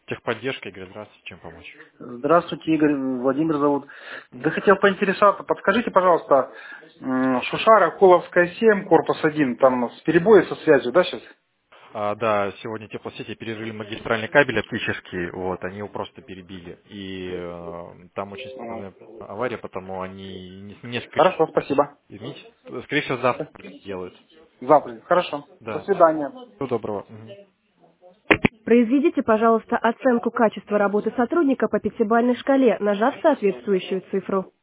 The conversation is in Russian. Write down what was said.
Техподдержка, Игорь, здравствуйте, чем помочь? Здравствуйте, Игорь, Владимир зовут. Да хотел поинтересоваться, подскажите, пожалуйста, Шушара, Коловская 7, корпус 1, там с перебоем со связью, да, сейчас? Да, сегодня теплосети перерыли магистральный кабель оптический, вот, они его просто перебили. И там очень серьезная авария, потому они несколько Хорошо, спасибо. извините, скорее всего, завтра делают. Завтра. Хорошо. До Да. свидания. Всего доброго. Мгм. Произведите, пожалуйста, оценку качества работы сотрудника по пятибалльной шкале, нажав соответствующую цифру.